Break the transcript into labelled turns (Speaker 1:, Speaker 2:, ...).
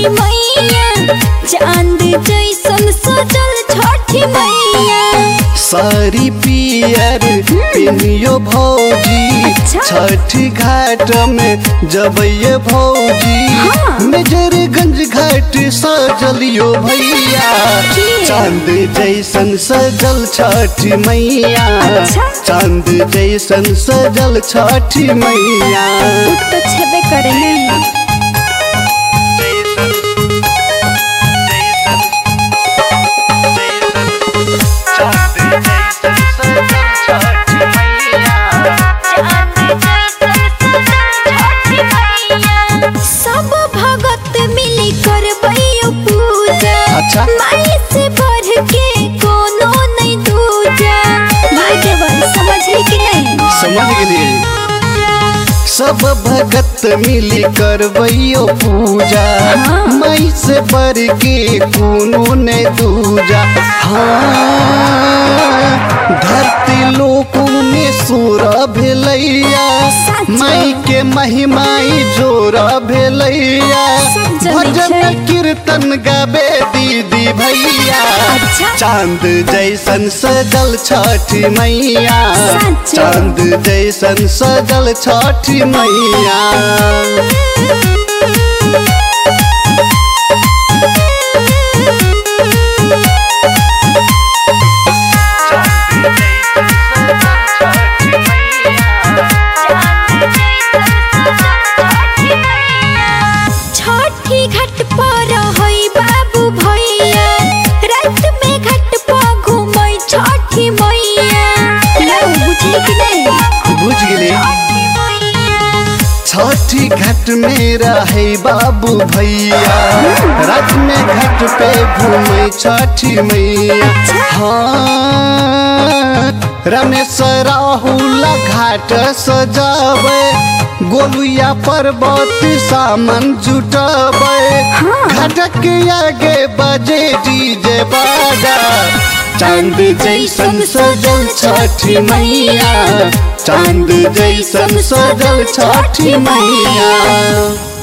Speaker 1: छठी मैया, चांद जैसन सजल छठी मैया।
Speaker 2: सारी पियर पिनियो भौजी, छठी घाट में जबैये भौजी। मेजरगंज घाट सजलियो भैया, चांद जैसन सजल छठी मैया। चांद जैसन सजल छठी मैया।
Speaker 1: तो छेबे करे नहीं। सब भगत मिली करबैयो पूजा।
Speaker 2: अच्छा।
Speaker 1: माई से बढ़ के कोनो नहीं दूजा। माई के बात समझी कि नहीं?
Speaker 2: समझ गेलिए। सब भगत मिली करबैयो पूजा, माई से बढ़ के कोनो ने दूजा। हाँ, धरती लोकों में सोरा भेलैया, माई के महिमाई जोरा भेलैया। भजन कीर्तन गावे दीदी भैया, चांद जैसन सजल छठी मैया। चांद जैसन सजल छठी मैया।
Speaker 1: छठी घाट पर होई बाबू भैया, रात में घाट पर घूमै छठी मैया। लो बुझली कि नहीं?
Speaker 2: बुझ गेली। छठी घाट में रहे बाबू भैया, रात में घाट पे घूमे छठी मैया। हाँ, रमेश राहुल घाट सजावे, गोलुया पर्वत सामान जुटावे। घाट के आगे बजे डीजे बाजा, चांद जैसन सजल छठी मैया। चांद जैसन सजल छठी मैया।